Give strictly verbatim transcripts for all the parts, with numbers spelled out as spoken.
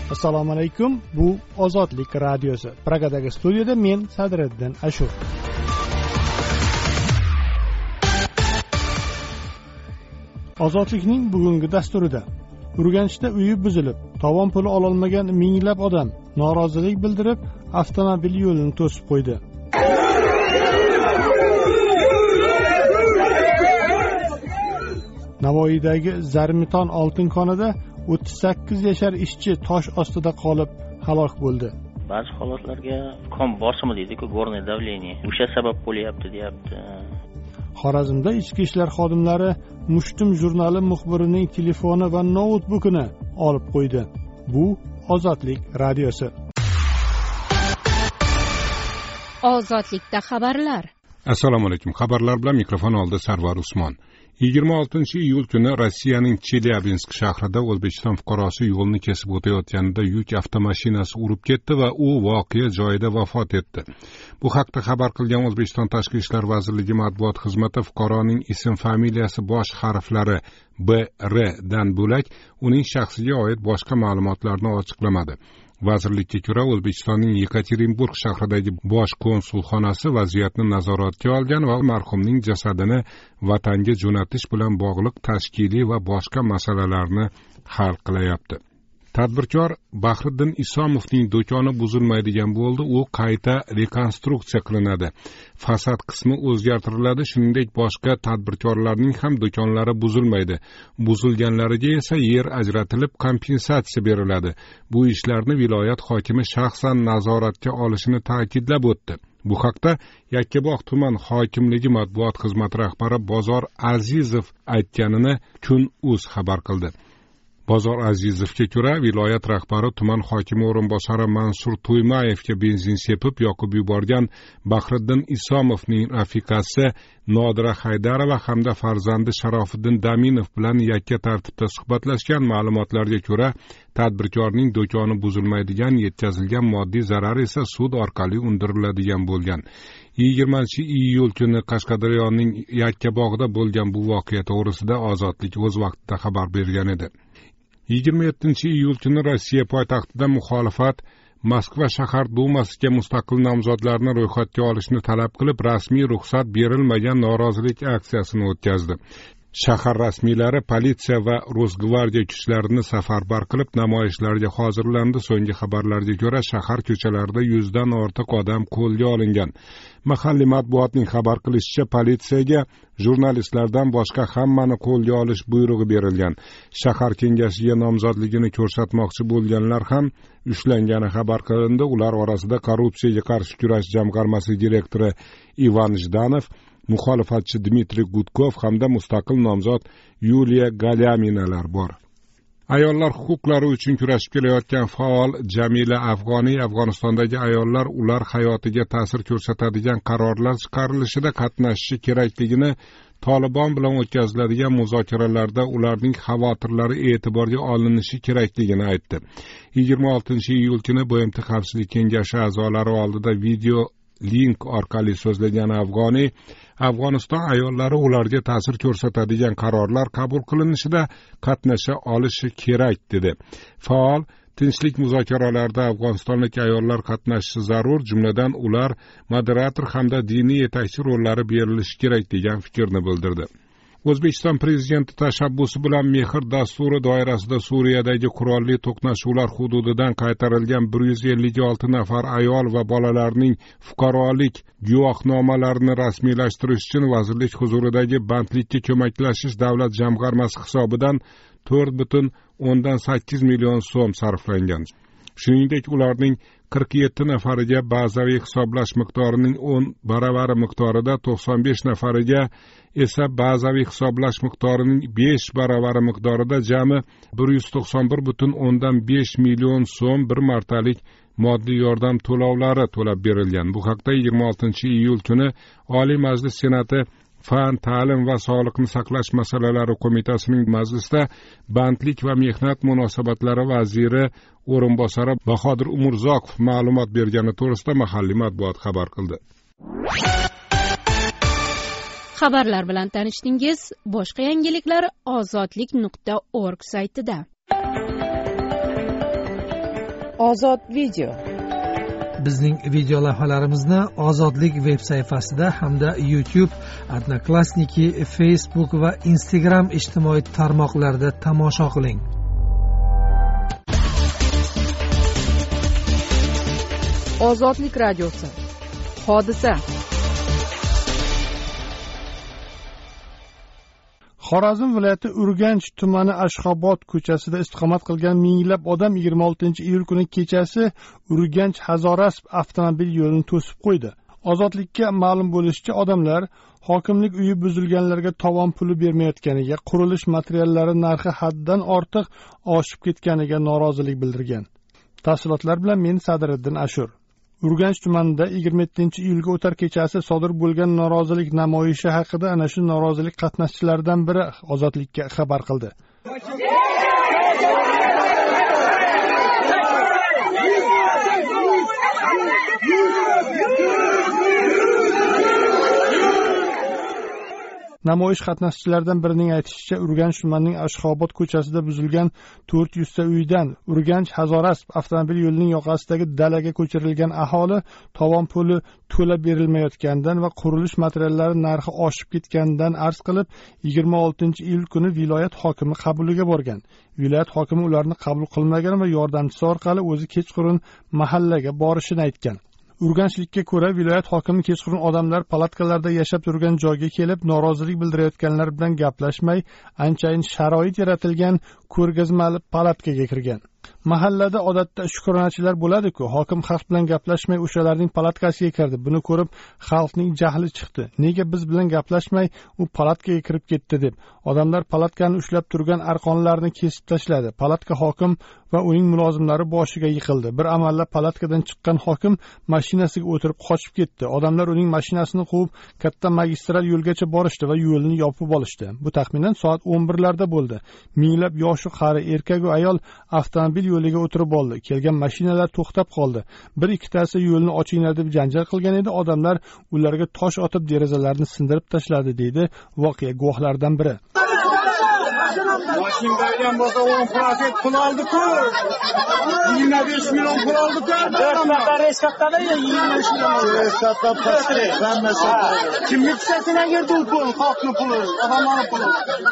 Assalomu alaykum. Bu Ozodlik radiosi. Pragadagi studiyada men Sadriddin Ashur. Ozodlikning bugungi dasturida Urganchda uyi buzilib, tovon puli ololmagan minglab odam norozilik bildirib, avtomobil yo'lini to'sib qo'ydi. Navoiydagi Zarmiton oltin konida o'ttiz sakkiz yashar ishchi tosh ostida qolib halok bo'ldi. Ba'zi holatlarga qon bosimi deydi-ku, gorniy davleniya. O'sha sabab bo'lyapti, deyapti. Xorazmda ichki ishlar xodimlari Mushtum jurnali muxbirining telefoni va noutbukini olib qo'ydi. Bu Ozodlik radiosi. Ozodlikda xabarlar. Assalomu alaykum. Xabarlar bilan mikrofon oldida Sarvar Usmon. yigirma oltinchi iyul kuni Rossiyaning Chelyabinsk shahrida O'zbekiston fuqarosi yo'lni kesib o'tayotganida yuk avtomashinasi urib ketdi va u voqea joyida vafot etdi. Bu haqda xabar qilgan O'zbekiston Tashqi ishlar vazirligi matbuot xizmati fuqaroning ism familiyasi bosh harflari B R dan bo'lak uning shaxsiga oid boshqa ma'lumotlarni ochiqlamadi. Vazirlikka ko'ra, O'zbekistonning Yekaterinburg shahridagi bosh konsulxonasi vaziyatni nazoratga olgan va marhumning jasadini vatanga jo'natish bilan bog'liq tashkiliy va boshqa masalalarni hal qilyapti. Tadbirkor Bahriddin Isomovning do'koni buzilmaydigan bo'ldi, u qayta rekonstruksiya qilinadi. Fasad qismi o'zgartiriladi, shuningdek boshqa tadbirkorlarning ham do'konlari buzilmaydi. Buzilganlariga esa yer ajratilib kompensatsiya beriladi. Bu ishlarni viloyat hokimi shaxsan nazoratga olishini ta'kidlab o'tdi. Bu haqda Yakkabog' tuman hokimligi matbuot xizmati rahbari Bozor Azizov aytganini Kun.uz xabar qildi. Bozor Azizovga ko'ra, viloyat rahbari tuman hokimi o'rinbosari Mansur To'ymayevga benzin sepib yoqib yuborgan Bahriddin Isomovning rafiqasi Nodira Haydarova hamda farzandi Sharofiddin Daminov bilan yakka tartibda suhbatlashgan. Ma'lumotlarga ko'ra, tadbirkorning do'koni buzilmaydigan, yetkazilgan moddiy zarar esa sud orqali undiriladigan bo'lgan. yigirmanchi iyul kuni Qashqadaryoning Yakkabog'da bo'lgan bu voqea to'g'risida Ozodlik o'z vaqtida xabar bergan edi. yigirma yettinchi iyul kuni Rossiya poytaxtida muxolifat Moskva shahar dumasiga mustaqil nomzodlarni ro'yxatga olishni talab qilib, rasmiy ruxsat berilmagan norozilik aksiyasini o'tkazdi. Shahar rasmiylari politsiya va Rosgvardiya kuchlarini safarbar qilib namoyishlarga hozirlandi. So'nggi xabarlarga ko'ra, shahar ko'chalarida yuzdan ortiq odam qo'lga olingan. Mahalliy matbuotning xabar qilishicha, politsiyaga jurnalistlardan boshqa hammani qo'lga olish buyrug'i berilgan. Shahar kengashiga nomzodligini ko'rsatmoqchi bo'lganlar ham ushlangani xabar qilindi. Ular orasida korrupsiyaga qarshi kurash jamg'armasi direktori Ivan Jdanov, muxolifatchi Dmitriy Gudkov hamda mustaqil nomzod Yuliya Galyaminalar bor. Ayollar huquqlari uchun kurashib kelayotgan faol Jamila Afg'oniy Afg'onistondagi ayollar ular hayotiga ta'sir ko'rsatadigan qarorlar chiqarilishida qatnashishi kerakligini, Tolibon bilan o'tkaziladigan muzokaralarda ularning xavotirlari e'tiborga olinishi kerakligini aytdi. yigirma oltinchi iyul kuni B M T Xavfsizlik kengashi a'zolari oldida video link orqali so'zlagan Afg'oniy, Afg'oniston ayollari ularga ta'sir ko'rsatadigan qarorlar qabul qilinishida qatnasha olishi kerak dedi. Faol tinchlik muzokaralarida afg'onistonlik ayollar qatnashishi zarur, jumladan ular moderator hamda diniy yetakchi rollari berilishi kerak degan fikrni bildirdi. O'zbekiston prezidenti tashabbusi bilan Mehr dasturi doirasida Suriyadagi qurolli to'qnashuvlar hududidan qaytarilgan bir yuz ellik olti nafar ayol va bolalarning fuqarolik guvohnomalarini rasmiylashtirish uchun vazirlik huzuridagi bandlikka ko'maklashish davlat jamg'armasi hisobidan to'rt butun o'ndan sakkiz million so'm sarflangan. Shuningdek, ularning qirq yetti nafariga bazaviy hisoblash miqdorining o'n baravari miqdorida, to'qson besh nafariga esa bazaviy hisoblash miqdorining besh baravari miqdorida jami bir yuz to'qson bir butun o'ndan besh million so'm bir martalik moddiy yordam to'lovlari to'lab berilgan. Bu haqda yigirma oltinchi iyul kuni Oliy Majlis Senati Fan, ta'lim va sog'liqni saqlash masalalari qo'mitasining majlisida bandlik va mehnat munosabatlari vaziri o'rinbosari Bahodir Umurzoqov ma'lumot bergani to'g'risida mahalliy matbuot xabar qildi. Xabarlar bilan tanishdingiz. Boshqa yangiliklar ozodlik nuqta org saytida. Ozod video. Bizning video lavhalarimizni Ozodlik veb sayfasida hamda YouTube, Odnoklassniki, Facebook va Instagram ijtimoiy tarmoqlarida tomosha qiling. Ozodlik radiosi. Hodisa. Xorazm viloyati Urganch tumani Ashxobod ko'chasida istiqomat qilgan minglab odam yigirma oltinchi iyul kuni kechasi Urganch Hazorasp avtomobil yo'lini to'sib qo'ydi. Ozodlikka ma'lum bo'lishicha, odamlar hokimlik uyi buzilganlarga tovon puli bermayotganiga, qurilish materiallari narxi haddan ortiq oshib ketganiga norozilik bildirgan. Tafsilotlar bilan men Sadiriddin Ashur. Urganch tumanida yigirma yettinchi iyulga o'tar kechasi sodir bo'lgan norozilik namoyishi haqida ana shu norozilik qatnashchilaridan biri Ozodlikka xabar qildi. Namoyish qatnashchilaridan birining aytishicha, Urganch tumanining Ashxobod ko'chasida buzilgan to'rt yuz ta uydan Urganch Hazorasp avtomobil yo'lining yoqasidagi dalaga ko'chirilgan aholi tovon puli to'lab berilmayotganidan va qurilish materiallari narxi oshib ketganidan arz qilib, yigirma oltinchi iyul kuni viloyat hokimi qabuliga borgan. Viloyat hokimi ularni qabul qilmagan va yordamchisi orqali o'zi kechqurun mahallaga borishini aytgan. Urganchlikka ko'ra, viloyat hokimi kechqurun odamlar palatkalarda yashab turgan joyga kelib, norozilik bildirayotganlar bilan gaplashmay, anchayin sharoit yaratilgan ko'rgazmali palatkaga kirgan. Mahallada odatda shukronachilar bo'ladi-ku, hokim xalq bilan gaplashmay o'shalarning palatkasiga kirdi. Buni ko'rib, xalqning jahli chiqdi. Nega biz bilan gaplashmay u palatkaga kirib ketdi deb. Odamlar palatkani ushlab turgan arqonlarni kesib tashladi. Palatka hokim va uning mulozimlari boshiga yiqildi. Bir amallab palatkadan chiqqan hokim mashinasiga o'tirib qochib ketdi. Odamlar uning mashinasini quvib, katta magistral yo'lgacha borishdi va yo'lni yopib olishdi. Bu taxminan soat o'n birlarda bo'ldi. Minglab yoshi qari erkak va ayol avtomobil yo'liga o'tirib oldi. Kelgan mashinalar to'xtab qoldi. Bir ikkitasi yo'lni ochinglar deb janjal qilgan edi. Odamlar ularga tosh otib derazalarni sindirib tashladi, deydi voqea guvohlaridan biri. Mashinlardan bo'lsa o'n prosent pul oldi-ku. yigirma besh million pul oldi-ku. Dörtlarda reskattada yigirma besh million. Reskatda pastri. Kimlik sesine girdi bu pul, xalqning puli, odamlarning puli.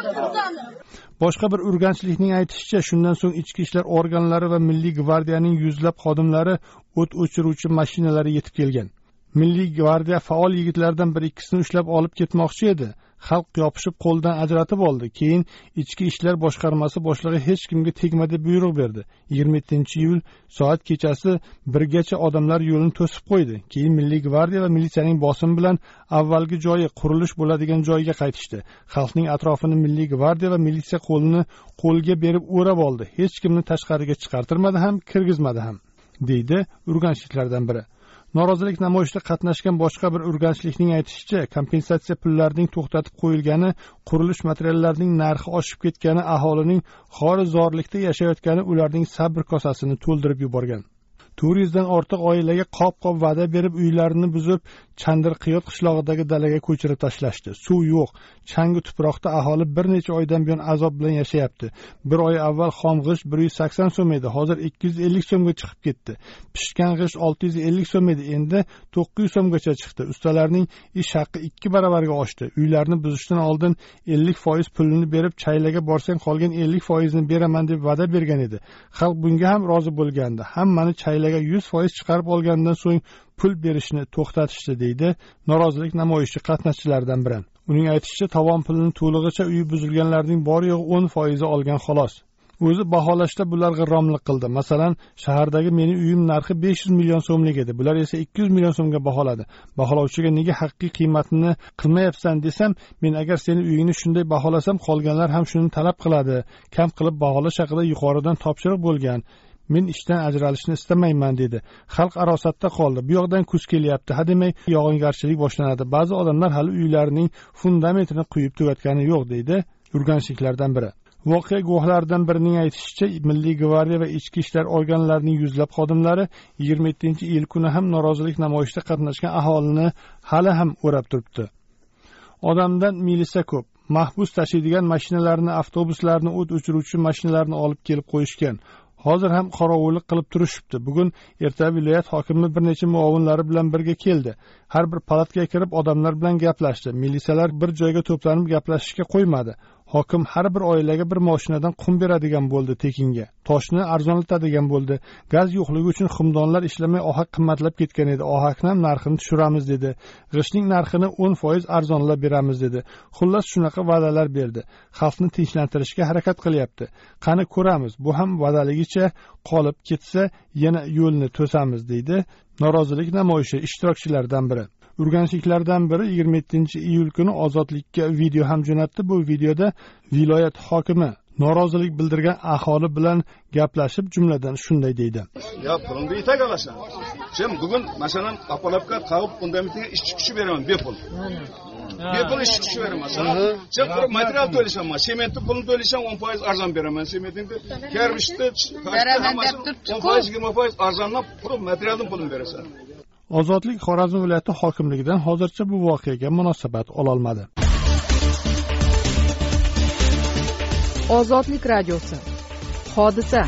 Boshqa bir urganchlikning aytishicha, shundan so'ng ichki ishlar organlari va Milliy gvardiyaning yuzlab xodimlari o't o'chiruvchi mashinalari yetib kelgan. Milliy gvardiya faol yigitlardan bir ikkisini ushlab olib ketmoqchi edi. Xalq yopishib qo'ldan ajratib oldi. Keyin ichki ishlar boshqarmasi boshlig'i hech kimga tegma deb buyruq berdi. yigirma yettinchi iyul soat kechasi birgacha odamlar yo'lni to'sib qo'ydi. Keyin Milliy gvardiya va militsiyaning bosimi bilan avvalgi joyi, qurilish bo'ladigan joyga qaytishdi. Xalqning atrofini Milliy gvardiya va militsiya qo'lini qo'lga berib o'rab oldi. Hech kimni tashqariga chiqartirmadi ham, kirgizmadi ham, deydi urganchliklardan biri. Norozilik namoyishida qatnashgan boshqa bir urganchlikning aytishicha, kompensatsiya pullarining to'xtatib qo'yilgani, qurilish materiallarining narxi oshib ketgani, aholining xorizorlikda yashayotgani ularning sabr kosasini to'ldirib yuborgan. to'rt yuz dan ortiq oilaga qop-qop va'da berib, uylarini buzib, Chandirqiyot qishlog'idagi dalaga ko'chirib tashlashdi. Suv yo'q. Changi tuproqda aholi bir necha oydan buyon azob bilan yashayapti. Bir oy avval xom g'isht bir yuz sakson so'm edi, hozir ikki yuz ellik so'mga chiqib ketdi. Pishgan g'isht olti yuz ellik so'm edi, endi to'qqiz yuz so'mgacha chiqdi. Ustalarning ish haqi ikki baravarga oshdi. Uylarni buzishdan oldin ellik foiz pulini berib, chaylaga borsang qolgan ellik foizini beraman deb va'da bergan edi. Xalq bunga ham rozi bo'lgandi. Hammani chaylaga yuz foiz chiqarib olgandan so'ng pul berishni to'xtatishdi, deydi norozilik namoyishi qatnashchilaridan biri. Uning aytishicha, tovon pulini to'lig'icha uyi buzilganlarning bor yo'g'i o'n foizi olgan xolos. O'zi baholashda bular g'irromlik qildi. Masalan, shahardagi mening uyim narxi besh yuz million so'mlik edi. Bular esa ikki yuz million so'mga baholadi. Baholovchiga nega haqiqiy qiymatini qilmayapsan desam, men agar sening uyingni shunday baholasam, qolganlar ham shuni talab qiladi. Kam qilib baholash haqida yuqoridan topshiriq bo'lgan. Men ishdan ajralishni istamayman, dedi. Xalq arosatda qoldi. Bu yoqdan kuz kelyapti, hademay yog'ingarchilik boshlanadi. Ba'zi odamlar hali uylarining fundamentini quyib tugatgani yo'q, deydi urganchliklardan biri. Voqea guvohlaridan birining aytishicha, Milliy gvardiya va ichki ishlar organlarining yuzlab xodimlari yigirma yettinchi iyul kuni ham norozilik namoyishida qatnashgan aholini hali ham o'rab turibdi. Odamdan militsiya ko'p. Mahbus tashiydigan mashinalarni, avtobuslarni, o't o'chiruvchi mashinalarni olib kelib qo'yishgan. hozir ham qorovullik qilib turishibdi. Bugun erta viloyat hokimi bir necha muovinlari bilan birga keldi. Har bir palatga kirib odamlar bilan gaplashdi. Militsiyalar bir joyga to'planib gaplashishga qo'ymadi. Hokim har bir oilaga bir mashinadan qum beradigan bo'ldi tekinga. Toshni arzonlatadigan bo'ldi. Gaz yo'qligi uchun xumdonlar ishlamay ohak qimmatlab ketgan edi. Ohakni ham narxini tushiramiz dedi. G'ishtning narxini o'n foiz arzonlab beramiz dedi. Xullas shunaqa va'dalar berdi. Xalqni tinchlantirishga harakat qilyapti. Qani ko'ramiz, bu ham va'daligicha qolib ketsa yana yo'lni to'samiz deydi norozilik namoyishi ishtirokchilaridan biri. Urganchliklardan biri yigirma yettinchi iyul kuni Ozodlikka video ham jo'natdi. Bu videoda viloyat hokimi norozilik bildirgan aholi bilan gaplashib, jumladan shunday deydi. Ya pulni yetak olasan. Sen bugun masalan apalapga qavib fundamentiga ishchi kuchi beraman bepul. Bepul ishchi kuchi beraman. Sen material to'laysan, sementni pulni to'laysan o'n foiz arzon beraman. Sementni kermishni beraman deb turibdi. o'n foiz yigirma foiz arzonlab pul materialdan pulni berasan. Ozodlik Xorazm viloyati hokimligidan hozircha bu voqeaga munosabat ola olmadi. Ozodlik radiosi. Hodisa.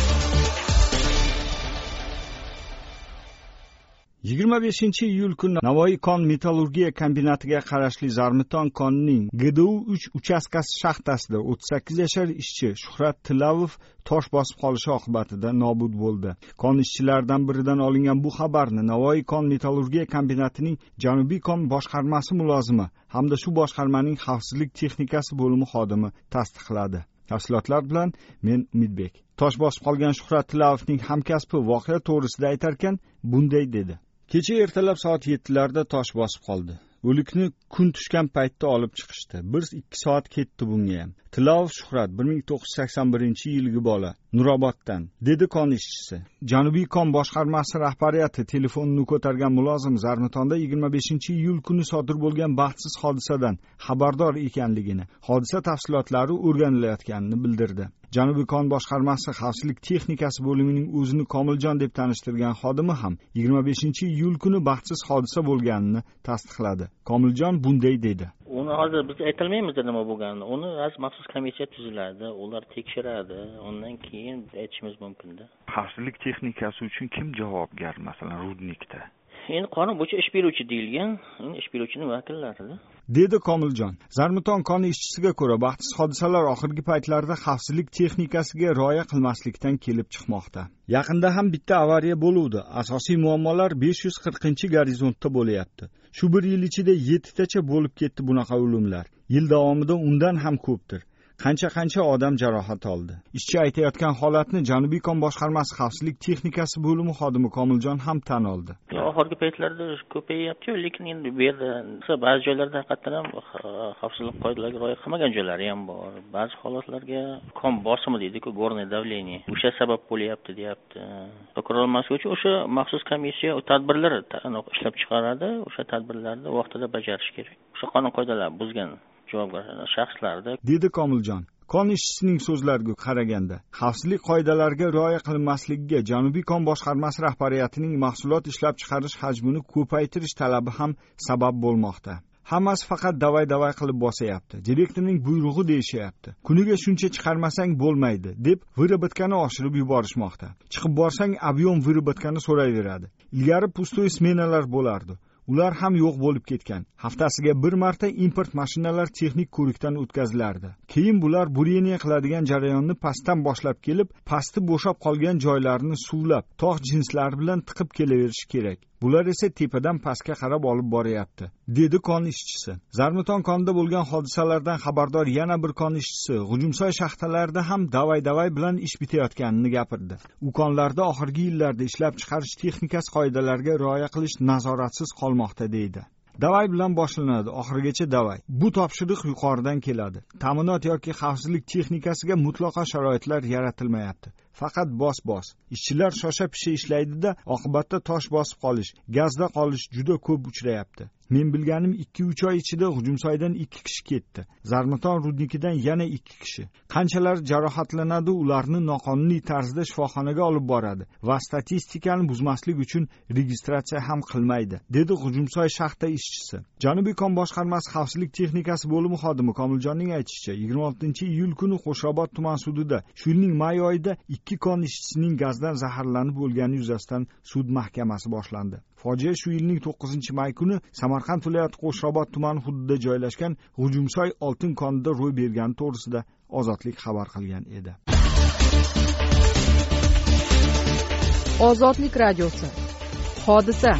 yigirma beshinchi iyul kuni Navoiy kon metallurgiya kombinatiga qarashli Zarmiton konning G D U uch uchastkasi shaxtasida o'ttiz sakkiz yashar ishchi Shuhrat Tilavov tosh bosib qolishi oqibatida nobud bo'ldi. Kon ishchilaridan biridan olingan bu xabarni Navoiy kon metallurgiya kombinatining Janubiy kon boshqarmasi mulozimi hamda shu boshqarmaning xavfsizlik texnikasi bo'limi xodimi tasdiqladi. Tafsilotlar bilan men Umidbek. Tosh bosib qolgan Shuhrat Tilavovning hamkasbi voqea to'g'risida aytarkan bunday dedi. Kecha ertalab soat yettilarda tosh bosib qoldi. O'likni kun tushgan paytda olib chiqishdi. bir ikki soat ketdi bunga ham. Tilavov Shuhrat bir ming to'qqiz yuz sakson birinchi yilgi bola, Nuroboddan, dedi kon ishchisi. Janubiy kon boshqarmasi rahbariyati telefonini ko'targan mulozim Zarmitonda yigirma beshinchi iyul kuni sodir bo'lgan baxtsiz hodisadan xabardor ekanligini, hodisa tafsilotlari o'rganilayotganini bildirdi. Janubiy kon boshqarmasi xavfsizlik texnikasi bo'limining o'zini Komiljon deb tanishtirgan xodimi ham yigirma beshinchi iyul kuni baxtsiz hodisa bo'lganini tasdiqladi. Komiljon bunday dedi. Uni hozir biz aytolmaymiz nima bo'lganini. Uni az maxsus komissiya tuziladi, ular tekshiradi, undan keyin aytishimiz mumkin-da. Xavfsizlik texnikasi uchun kim javobgar, masalan, rudnikda? Endi qonun bo'yicha ish beruvchi deyilgan, endi ish beruvchining vakillari, dedi Komiljon. Zarmiton koni ishchisiga ko'ra, baxtsiz hodisalar oxirgi paytlarda xavfsizlik texnikasiga rioya qilmaslikdan kelib chiqmoqda. Yaqinda ham bitta avariya bo'luvdi. Asosiy muammolar besh yuz qirqinchi gorizontda bo'lyapti. Shu bir yil ichida yettitacha bo'lib ketdi bunaqa o'limlar. Yil davomida undan ham ko'pdir. Qancha-qancha odam jarohat oldi. Ishchi aytayotgan holatni Janubiy kon boshqarmasi xavfsizlik texnikasi bo'limi xodimi Komiljon ham tan oldi. Oxirgi paytlarda ko'payyapti, lekin endi bu yerda ba'zi joylarda haqiqatan ham xavfsizlik qoidalariga rioya qilmagan joylari ham bor. Ba'zi holatlarga kon bosimi deydi-ku, горное давление. O'sha sabab bo'lyapti, deyapti. Takrorlanmasligi uchun o'sha maxsus komissiya tadbirlar ishlab chiqaradi, o'sha tadbirlarni vaqtida bajarish kerak. O'sha qonun qoidalarini buzgan javobgar shaxslarda, dedi Komiljon. Kon ishchisining so'zlariga qaraganda, xavfsizlik qoidalariga rioya qilinmasligiga Janubiy kon boshqarmasi rahbariyatining mahsulot ishlab chiqarish hajmini ko'paytirish talabi ham sabab bo'lmoqda. Hammasi faqat davay-davay qilib bosyapti. Direktorning buyrug'i deyishyapti. Kuniga shuncha chiqarmasang bo'lmaydi, deb vyrobotkani oshirib yuborishmoqda. Chiqib borsang ob'yom vyrobotkani so'rayveradi. Ilgari pustoy smenalar bo'lardi. Ular ham yo'q bo'lib ketgan. Haftasiga bir marta import mashinalar texnik ko'rikdan o'tkazilardi. Keyin bular bureniya qiladigan jarayonni pastdan boshlab kelib, pasti bo'shab qolgan joylarini suvlab, tog' jinslari bilan tiqib kelaverish kerak. Bular esa tepadan pastga qarab olib boryapti, dedi kon ishchisi. Zarmiton konida bo'lgan hodisalardan xabardor yana bir kon ishchisi G'ujumsoy shaxtalarida ham davay-davay bilan ish bitayotganini gapirdi. U konlarda oxirgi yillarda ishlab chiqarish texnikasi qoidalariga rioya qilish nazoratsiz qolmoqda, deydi. Davay bilan boshlanadi, oxirigacha davay. Bu topshiriq yuqoridan keladi. Ta'minot yoki xavfsizlik texnikasiga mutlaqo sharoitlar yaratilmayapti. Faqat bos-bos. Ishchilar shosha-pisha ishlaydi-da, oqibatda tosh bosib qolish, gazda qolish juda ko'p uchrayapti. Men bilganim ikki uch oy ichida G'ujumsoydan ikki kishi ketdi. Zarmiton rudnikidan yana ikki kishi. Qanchalar jarohatlanadi, ularni noqonuniy tarzda shifoxonaga olib boradi va statistikani buzmaslik uchun registratsiya ham qilmaydi, dedi G'ujumsoy shaxta ishchisi. Janubiy kon boshqarmasi xavfsizlik texnikasi bo'limi xodimi Komiljonning aytishicha, yigirma oltinchi iyul kuni Qo'shrobod tuman sudida shu yilning may oyida ikki ikki kon ishchisining gazdan zaharlanib o'lgani yuzasidan sud mahkamasi boshlandi. Fojia shu yilning to'qqizinchi may kuni Samarqand viloyati Qo'shrobod tumani hududida joylashgan G'ujumsoy oltin konida ro'y bergani to'g'risida Ozodlik xabar qilgan edi. Ozodlik radiosi. Hodisa.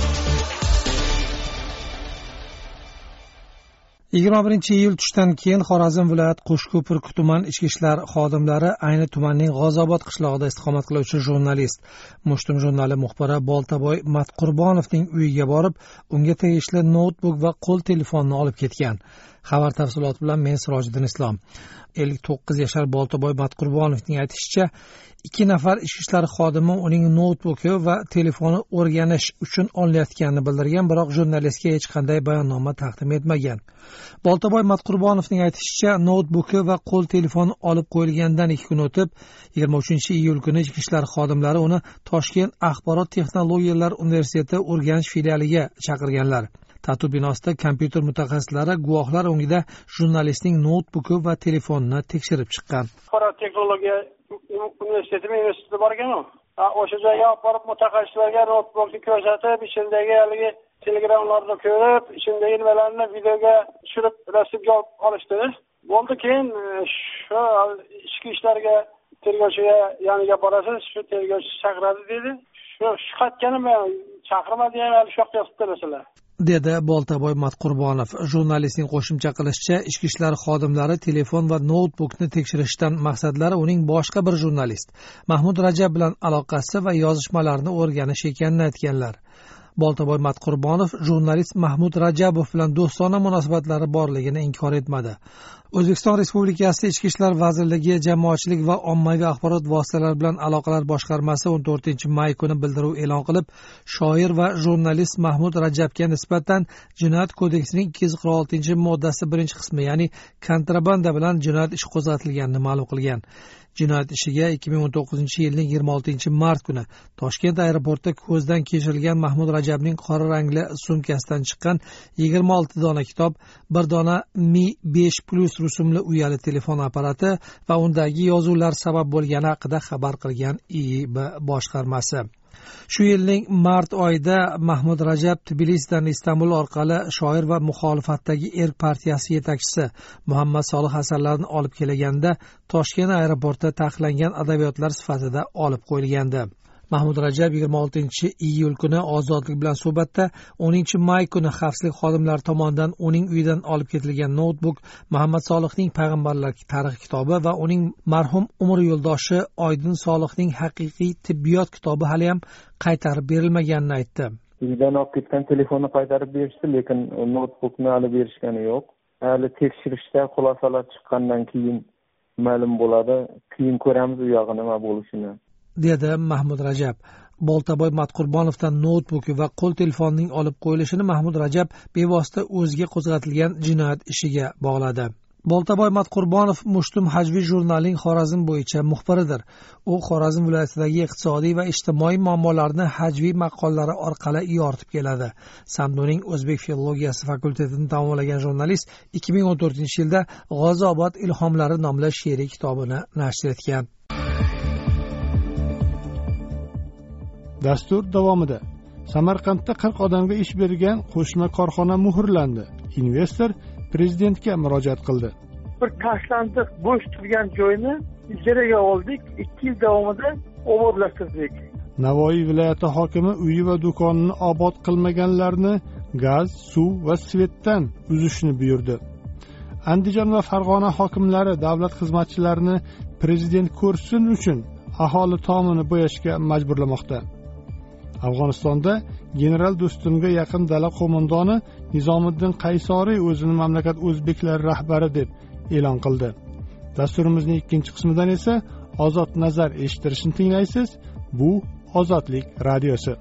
yigirma birinchi iyul tushdan keyin Xorazm viloyat Qo'shko'pir tuman ichki ishlar xodimlari ayni tumanning G'ozobod qishlog'ida istiqomat qiluvchi jurnalist Mushtum jurnali muxbiri Boltaboy Matqurbonovning uyiga borib, unga tegishli noutbuk va qo'l telefonini olib ketgan. Xabar tafsiloti bilan men Sirojiddin Islom. ellik to'qqiz yashar Boltaboy Matqurbonovning aytishicha, ikki nafar ichki ishlar xodimi uning noutbuki va telefoni o'rganish uchun olinayotganini bildirgan, biroq jurnalistga hech qanday bayonnoma taqdim etmagan. Boltaboy Matqurbonovning aytishicha, noutbuki va qo'l telefoni olib qo'yilgandan ikki kun o'tib, yigirma uchinchi iyul kuni ichki ishlar xodimlari uni Toshkent axborot texnologiyalari universiteti o'rganish filialiga chaqirganlar. Tatu binosida kompyuter mutaxassislari guvohlar o'ngida jurnalistning noutbuki va telefonini tekshirib chiqqan. Axborot texnologiya universiteti universiteti borgan-ku. O'sha joyga olib borib mutaxassislarga noutbukni ko'rsatib, ichindagi haligi telegramlarni ko'rib, ichindagi nimalarni videoga tushirib rasmga olishdi. Bo'ldi, keyin shu ichki ishlarga tergovchiga yoniga borasiz, shu tergovchi chaqiradi dedi. Shu chiqatgani men chaqirmadi, ham shu yoqda yotibdilar. dedi Boltaboy Matqurbonov. Jurnalistning qo'shimcha qilishicha, ichki ishlar xodimlari telefon va noutbukni tekshirishdan maqsadlari uning boshqa bir jurnalist Mahmud Rajab bilan aloqasi va yozishmalarini o'rganish ekanini aytganlar. Boltaboy Matqurbonov jurnalist Mahmud Rajabov bilan do'stona munosabatlari borligini inkor etmadi. O'zbekiston Respublikasi Ichki ishlar vazirligi Jamoatchilik va ommaviy axborot vositalari bilan aloqalar boshqarmasi o'n to'rtinchi may kuni bildiruv e'lon qilib, shoir va jurnalist Mahmud Rajabga nisbatan Jinoyat kodeksining ikki yuz qirq oltinchi moddasi birinchi qismi, ya'ni kontrabanda bilan jinoyat ishi qo'zg'atilganini ma'lum qilgan. Jinoyat ishiga ikki ming o'n to'qqizinchi yilning yigirma oltinchi mart kuni Toshkent aeroportida ko'zdan kechirilgan Mahmud Rajabning qora rangli sumkasidan chiqqan yigirma olti dona kitob, bir dona Mi besh plus rusumli uyali telefon apparati va undagi yozuvlar sabab bo'lgani haqida xabar qilgan I I B boshqarmasi. Shu yilning mart oyida Mahmud Rajab Tbilisidan Istanbul orqali shoir va muxolifatdagi Erk partiyasi yetakchisi Muhammad Solih asarlarini olib kelganda Toshkent aeroportida taqiqlangan adabiyotlar sifatida olib qo'yilgandi. Mahmud Rajab yigirma oltinchi iyul kuni Ozodlik bilan suhbatda o'ninchi may kuni xavfsizlik xodimlari tomonidan uning uyidan olib ketilgan noutbuk, Muhammad Solihning Payg'ambarlar tarixi kitobi va uning marhum umr yo'ldoshi Oydin Solihning haqiqiy tibbiyot kitobi hali ham qaytarib berilmaganini aytdi. Uydan olib ketgan telefonni qaytarib berishdi, lekin noutbukni hali berishgani yo'q. Hali tekshirishda xulosalar chiqqandan keyin ma'lum bo'ladi. Keyin ko'ramiz u yog'i nima bo'lishini, dedi Mahmud Rajab. Boltaboy Matqurbonovdan noutbuki va qo'l telefonining olib qo'yilishini Mahmud Rajab bevosita o'ziga qo'zg'atilgan jinoyat ishiga bog'ladi. Boltaboy Matqurbonov Mushtum hajviy jurnalining Xorazm bo'yicha muxbiridir. U Xorazm viloyatidagi iqtisodiy va ijtimoiy muammolarni hajviy maqollari orqali yoritib keladi. Samduning o'zbek filologiyasi fakultetini tamomlagan jurnalist ikki ming o'n to'rtinchi yilda G'ozobod ilhomlari nomli she'riy kitobini nashr etgan. Dastur davomida Samarqandda qirq odamga ish bergan qo'shma korxona muhrlandi. Investor prezidentga murojaat qildi. Bir tashlandiq bo'sh turgan joyni ijaraga oldik, ikki yil davomida obodlashtirdik. Navoiy viloyati hokimi uyi va do'konini obod qilmaganlarni gaz, suv va svetdan uzishni buyurdi. Andijon va Farg'ona hokimlari davlat xizmatchilarini prezident ko'rsin uchun aholi tomini bo'yashga majburlamoqda. Afg'onistonda general Do'stumga yaqin dala qo'mondoni Nizomiddin Qaysoriy o'zini mamlakat o'zbeklari rahbari deb e'lon qildi. Dasturimizning ikkinchi qismidan esa Ozod nazar eshittirishni tinglaysiz. Bu Ozodlik radiosi.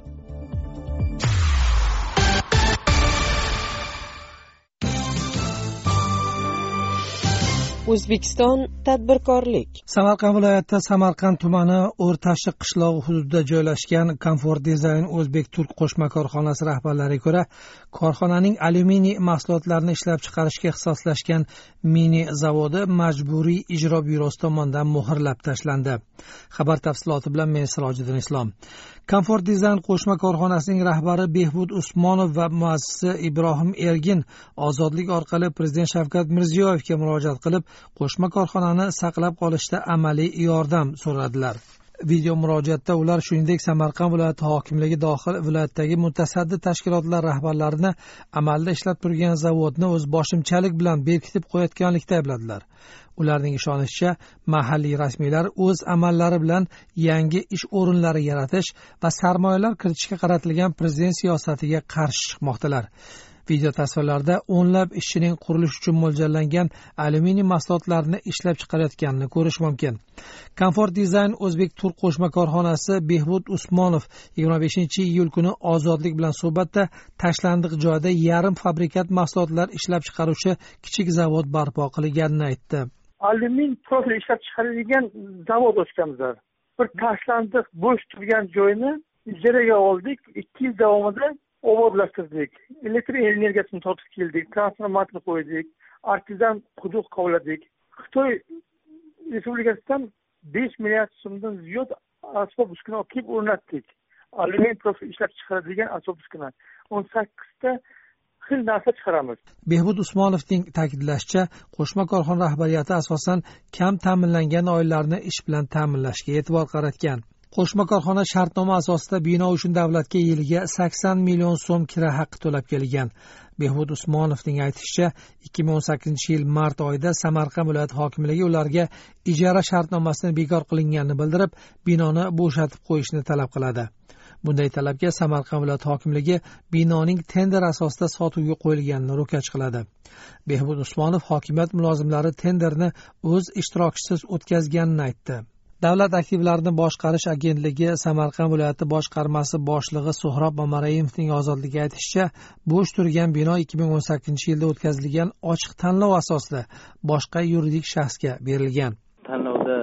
O'zbekiston tadbirkorlik. Samarqand viloyati Samarqand tumani O'rtashi qishlog'i hududida joylashgan Comfort Design O'zbek Turk qo'shma korxonasi rahbarlariga ko'ra, korxonaning alyuminiy mahsulotlarini ishlab chiqarishga ixtisoslashgan mini zavodi majburiy ijro byurosi tomonidan muhrlab tashlandi. Xabar tafsiloti bilan men Sirojiddin Islom. Comfort Design qo'shma korxonasining rahbari Behbud Usmonov va muassisi Ibrohim Ergin ozodlik orqali Prezident Shavkat Mirziyoyevga murojaat qilib, qo'shma korxonani saqlab qolishda amaliy yordam so'radilar. Video murojaatda ular shuningdek Samarqand viloyati hokimligi dohil viloyatdagi mutasaddi tashkilotlar rahbarlarini amalda ishlab turgan zavodni o'z boshimchalik bilan berkitib qo'yayotganlikda aybladilar. Ularning ishonishicha, mahalliy rasmiylar o'z amallari bilan yangi ish o'rinlari yaratish va sarmoyalar kiritishga qaratilgan prezident siyosatiga qarshi chiqmoqdalar. Video tasvirlarda o'nlab ishchining qurilish uchun mo'ljallangan alyuminiy mahsulotlarini ishlab chiqarayotganini ko'rish mumkin. Comfort Design O'zbek Turk qo'shma korxonasi Behbud Usmonov yigirma beshinchi iyul kuni ozodlik bilan suhbatda tashlandiq joyda yarim fabrikat mahsulotlar ishlab chiqaruvchi kichik zavod barpo qilganini aytdi. Alyumin profil ishlab chiqaradigan zavod ochganmiz. Bir tashlandiq bo'sh turgan joyni ijaraga oldik. ikki yil davomida obodlashtirdik. Elektr energiyasini tortib keldik, transformator qo'ydik, artizan quduq kovladik. Xitoy Respublikasidan besh milliard so'mdan ziyod asbob uskuna olib kelib o'rnatdik. Alyumin profil ishlab chiqaradigan asbob uskuna o'n sakkizta xil narsa chiqaramiz. Behbud Usmonovning ta'kidlashicha, qo'shma korxona rahbariyati asosan kam ta'minlangan oilalarni ish bilan ta'minlashga e'tibor qaratgan. Qo'shma korxona shartnoma asosida bino uchun davlatga yiliga sakson million so'm kira haqqi to'lab kelgan. Behbud Usmonovning aytishicha, ikki ming o'n sakkizinchi yil mart oyida Samarqand viloyati hokimligi ularga ijara shartnomasini bekor qilinganini bildirib, binoni bo'shatib qo'yishni talab qiladi. Bunday talabga Samarqand viloyati hokimligi binoning tender asosida sotuvga qo'yilganini ro'kach qiladi. Behbud Usmonov hokimiyat mulozimlari tenderni o'z ishtirokchisiz o'tkazganini aytdi. Davlat aktivlarini boshqarish agentligi Samarqand viloyati boshqarmasi boshlig'i Suhrob Mamarayemovning ozodlikka aytishicha, bo'sh turgan bino ikki ming o'n sakkizinchi yilda o'tkazilgan ochiq tanlov asosida boshqa yuridik shaxsga berilgan. Tanlovda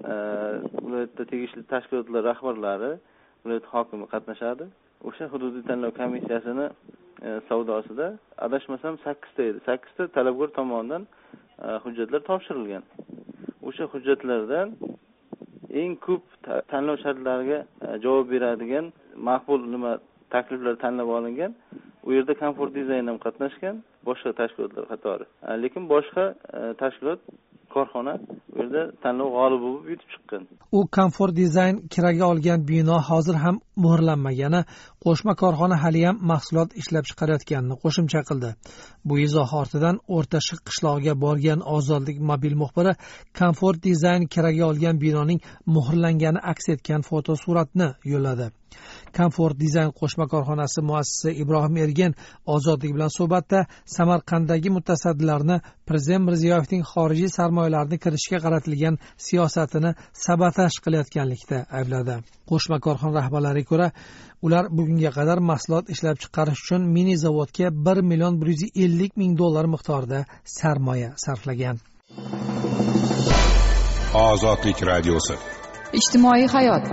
viloyatda tegishli tashkilotlar rahbarlari, viloyat hokimi qatnashadi. O'sha hududiy tanlov komissiyasini savdosida adashmasam sakkizta edi. sakkizta talabgor tomonidan hujjatlar topshirilgan. O'sha hujjatlardan eng ko'p tanlov shartlariga javob beradigan maqbul nima takliflar tanlab olingan. U yerda Comfort Design ham qatnashgan, boshqa tashkilotlar qatori. Lekin boshqa tashkilot korxona u yerda tanlov g'olibi bo'lib yutib chiqqan. U Comfort Design kiraga olgan bino hozir ham muhrlanmagani, qo'shma korxona hali ham mahsulot ishlab chiqarayotganini qo'shimcha qildi. Bu izoh ortidan O'rtashi qishlog'iga borgan Ozodlik mobil muxbiri Comfort Design kiraga olgan binoning muhrlangani aks etgan fotosuratni yo'lladi. Comfort Design qo'shma korxonasi muassisi Ibrohim Ergin Ozodlik bilan suhbatda Samarqanddagi mutasaddilarni Prezident Mirziyoyevning xorijiy sarmoyalarni kiritishga qaratilgan siyosatini sabotaj qilayotganlikda aybladi. Qo'shma korxona rahbarlariga ko'ra, ular bugunga qadar mahsulot ishlab chiqarish uchun mini zavodga bir million bir yuz ellik ming dollar miqdorida sarmoya sarflagan. Ozodlik radiosi. Ijtimoiy hayot.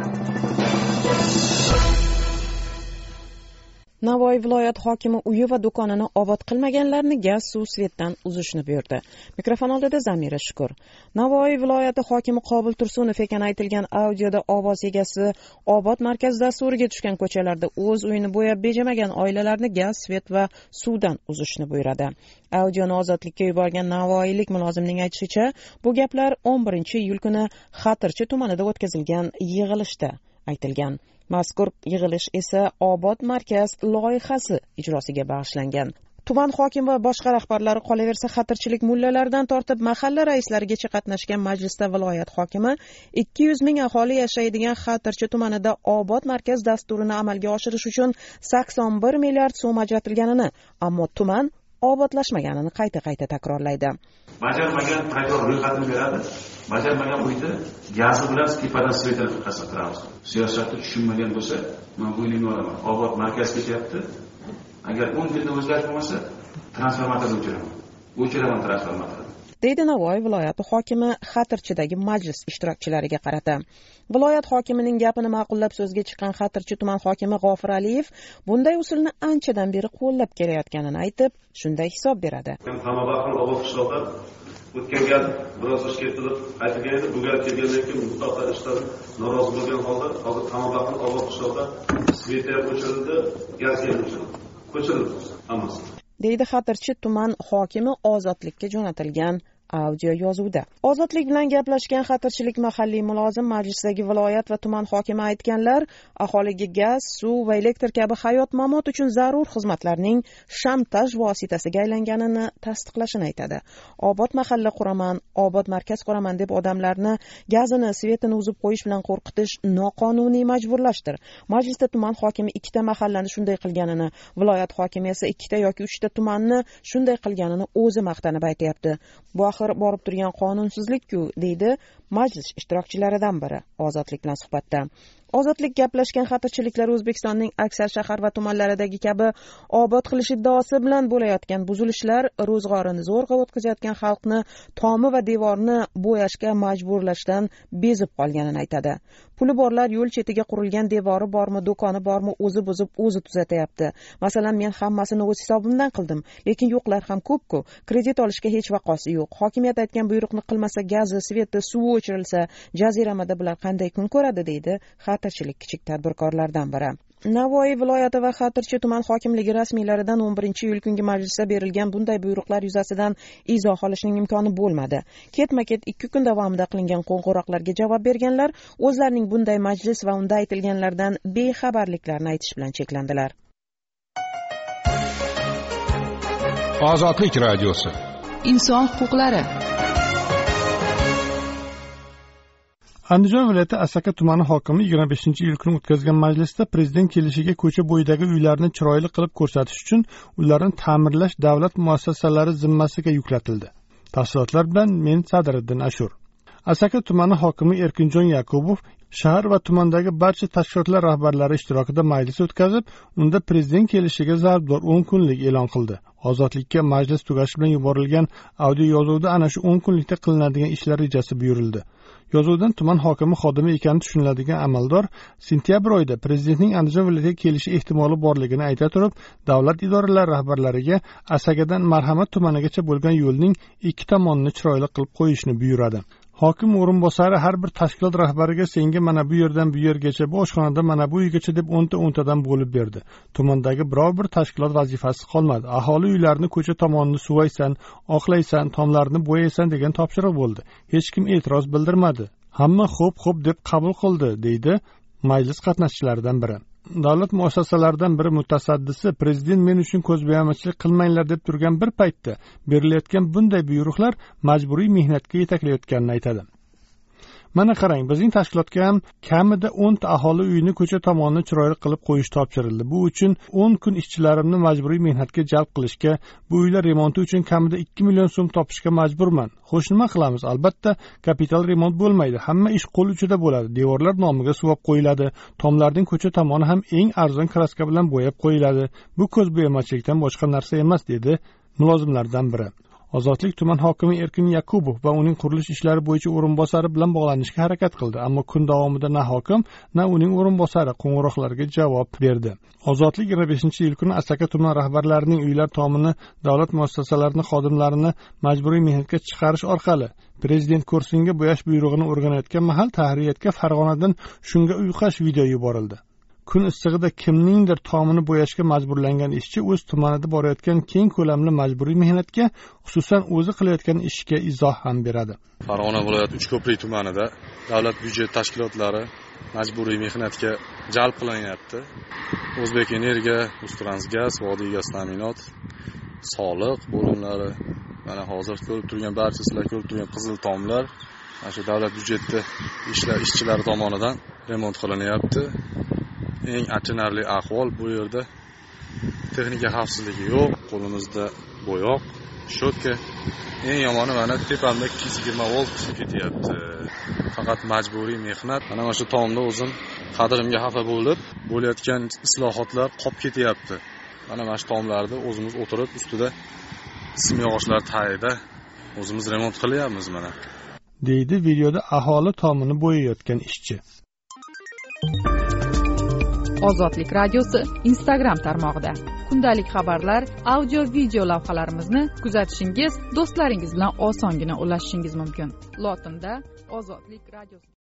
Navoiy viloyat hokimi uyi va do'konini obod qilmaganlarni gaz, suv, svetdan uzishni buyurdi. Mikrofon oldida Zamira Shukur. Navoiy viloyati hokimi Qobil Tursunov ekan aytilgan audioda ovoz egasi obod markaz dasturiga tushgan ko'chalarda o'z uyini bo'yab bejamagan oilalarni gaz, svet va suvdan uzishni buyuradi. Audioni ozodlikka yuborgan navoiylik mulozimning aytishicha, bu gaplar o'n birinchi iyul kuni Xatirchi tumanida o'tkazilgan yig'ilishda aytilgan. Mazkur yig'ilish esa obod markaz loyihasi ijrosiga bag'ishlangan. Tuman hokimi va boshqa rahbarlari qolaversa xatirchilik mullalaridan tortib mahalla raislarigacha qatnashgan majlisda viloyat hokimi ikki yuz ming aholi yashaydigan Xatirchi tumanida obod markaz dasturini amalga oshirish uchun sakson bir milliard so'm ajratilganini, ammo tuman obodlashmaganini qayta-qayta takrorlaydi. Bajarmagan prokuror ro'yxatini beradi. Bajarmagan uyda gazi bilan tepadan svetel qasaqtiramiz. Siyosatni tushunmagan bo'lsa, men bu uyni olaman. Obod markaz ketyapti. Agar o'n kunda o'zgartirmasa, transformatorni o'chiraman. O'chiraman transformatorni. deydi Navoiy viloyati hokimi Xatirchidagi majlis ishtirokchilariga qarata. Viloyat hokimining gapini ma'qullab so'zga chiqqan Xatirchi tuman hokimi G'ofir Aliyev bunday usulni anchadan beri qo'llab kelayotganini aytib, shunday hisob beradi. O'tgan gal biroz ish ketib qaytgan edi, bu gal kelgandan keyin mutlaqo ishdan norozi bo'lgan holda hozir Qamabaqli obod qishloqda sveta o'chirildi, gaz keldi. Ko'chirildi hammasi. Deydi Xatirchi tuman hokimi ozodlikka jo'natilgan audio yozuvda. Ozodlik bilan gaplashgan Xatirchilik mahalliy mulozim majlisdagi viloyat va tuman hokimi aytganlar aholiga gaz, suv va elektr kabi hayot-mamot uchun zarur xizmatlarning shantaj vositasiga aylanganini tasdiqlashini aytadi. Obod mahalla quraman, obod markaz quraman deb odamlarni gazini, svetini uzib qo'yish bilan qo'rqitish noqonuniy majburlashdir. Majlisda tuman hokimi ikkita mahallani shunday qilganini, viloyat hokimi esa ikkita yoki uchta tumanni shunday qilganini o'zi maqtanib aytayapti. Bu borib turgan qonunsizlik-ku, deydi majlis ishtirokchilaridan biri Ozodlik bilan suhbatda. Ozodlik gaplashgan xatirchiliklar O'zbekistonning aksar shahar va tumanlaridagi kabi obod qilish iddaosi bilan bo'layotgan buzilishlar ro'zg'orini zo'rg'a o'tkazayotgan xalqni tomi va devorni bo'yashga majburlashdan bezib qolganini aytadi. Puli borlar yo'l chetiga qurilgan devori bormi, do'koni bormi, o'zi buzib, o'zi tuzatyapti. Masalan, men hammasini o'z hisobimdan qildim, lekin yo'qlar ham ko'p-ku. Kredit olishga hech vaqosi yo'q. Hokimiyat aytgan buyruqni qilmasa, gazi, sveti, suvi o'chirilsa, jaziramada bular qanday kun ko'radi, deydi Xatirchilik kichik tadbirkorlardan biri. Navoiy viloyati va Xatirchi tuman hokimligi rasmiylaridan o'n birinchi iyul kungi majlisda berilgan bunday buyruqlar yuzasidan izoh olishning imkoni bo'lmadi. Ketma-ket ikki kun davomida qilingan qo'ng'iroqlarga javob berganlar o'zlarining bunday majlis va unda aytilganlardan bexabarliklarini aytish bilan cheklandilar. Ozodlik radiosi. Inson huquqlari. Andijon viloyati Asaka tumani hokimi yigirma beshinchi iyul kuni o'tkazgan majlisda prezident kelishiga ko'cha bo'yidagi uylarni chiroyli qilib ko'rsatish uchun ularni ta'mirlash davlat muassasalari zimmasiga yuklatildi. Tafsilotlar bilan men Sadriddin Ashur. Asaka tumani hokimi Erkinjon Yakubov shahar va tumandagi barcha tashkilotlar rahbarlari ishtirokida majlis o'tkazib, unda prezident kelishiga zarbar o'n kunlik e'lon qildi. Ozodlikka majlis tugashi bilan yuborilgan audio yozuvda ana shu o'n kunlikda qilinadigan ishlar rejasi buyurildi. Yozuvdan tuman hokimi xodimi ekani tushuniladigan amaldor sentyabr oyida prezidentning Andijon viloyatiga kelishi ehtimoli borligini ayta turib, davlat idoralari rahbarlariga Asakadan Marhamat tumanigacha bo'lgan yo'lning ikki tomonini chiroyli qilib qo'yishni buyuradi. Hokim o'rinbosari har bir tashkilot rahbariga senga mana bu yerdan bu yergacha, bu oshxonada mana bu uygacha deb o'nta o'ntadan bo'lib berdi. Tumandagi biror bir tashkilot vazifasi qolmadi. Aholi uylarini ko'cha tomonini suvaysan, oqlaysan, tomlarini bo'yaysan degan topshiriq bo'ldi. Hech kim e'tiroz bildirmadi. Hamma xo'p-xo'p deb qabul qildi, deydi majlis qatnashchilaridan biri. Davlat muassasalaridan biri mutasaddisi prezident men uchun ko'zbo'yamachilik qilmanglar deb turgan bir paytda berilayotgan bunday buyruqlar majburiy mehnatga yetaklayotganini aytadi. Mana qarang, bizning tashkilotga ham kamida o'nta aholi uyini ko'cha tomonini chiroyli qilib qo'yish topshirildi. Bu uchun o'n kun ishchilarimni majburiy mehnatga jalb qilishga, bu uylar remonti uchun kamida ikki million so'm topishga majburman. Xo'sh, nima qilamiz? Albatta, kapital remont bo'lmaydi. Hamma ish qo'l uchida bo'ladi. Devorlar nomiga suvab qo'yiladi. Tomlarning ko'cha tomoni ham eng arzon kraska bilan bo'yab qo'yiladi. Bu ko'zbo'yamachilikdan boshqa narsa emas, dedi mulozimlardan biri. Ozodlik tuman hokimi Erkin Yakubov va uning qurilish ishlari bo'yicha o'rinbosari bilan bog'lanishga harakat qildi, ammo kun davomida na hokim, na uning o'rinbosari qo'ng'iroqlarga javob berdi. Ozodlik yigirma beshinchi iyul kuni Asaka tuman rahbarlarining uylar tomini davlat muassasalarining xodimlarini majburiy mehnatga chiqarish orqali prezident kursiga bo'yash buyrug'ini o'rganayotgan mahal tahririyatga Farg'onadan shunga uyqash video yuborildi. Kun issig'ida kimningdir tomini bo'yashga majburlangan ishchi o'z tumanida borayotgan keng ko'lamli majburiy mehnatga, xususan o'zi qilayotgan ishiga izoh ham beradi. Farg'ona viloyati Uchko'prik tumanida davlat byudjet tashkilotlari majburiy mehnatga jalb qilinyapti. O'zbek Energiya, Uztransgaz, Vodiy gaz ta'minot, soliq bo'limlari, mana hozir ko'rib turgan barcha sizlar ko'rib turgan qizil tomlar mana shu davlat byudjetda ishlar ishchilari tomonidan remont qilinyapti. Eng achinarli ahvol bu yerda texnika xavfsizligi yo'q, qo'limizda bo'yoq, shotka. Eng yomoni mana tepamda ikki yuz yigirma volt ketyapti. Faqat majburiy mehnat. Mana mana shu tomda o'zim qadrimga xafa bo'lib, bo'layotgan islohotlar qolib ketyapti. Mana mana shu tomlarda o'zimiz o'tirib ustida simyog'ochlar tagida o'zimiz remont qilyapmiz mana, deydi videoda aholi tomini bo'yayotgan ishchi. Ozodlik radiosi Instagram tarmog'ida kundalik xabarlar, audio video lavhalarimizni kuzatishingiz, do'stlaringiz bilan osongina ulashishingiz mumkin. Lotinda Ozodlik radiosi